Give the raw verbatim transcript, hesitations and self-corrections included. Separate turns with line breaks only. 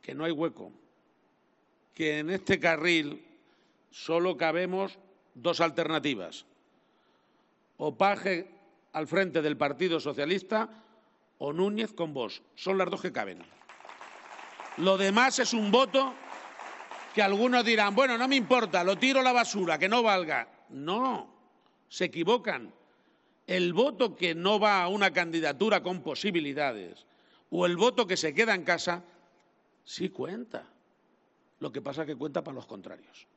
que no hay hueco, que en este carril solo cabemos dos alternativas. O Paje al frente del Partido Socialista o Núñez con Vox. Son las dos que caben. Lo demás es un voto que algunos dirán, bueno, no me importa, lo tiro a la basura, que no valga. No, se equivocan. El voto que no va a una candidatura con posibilidades o el voto que se queda en casa, sí cuenta. Lo que pasa es que cuenta para los contrarios.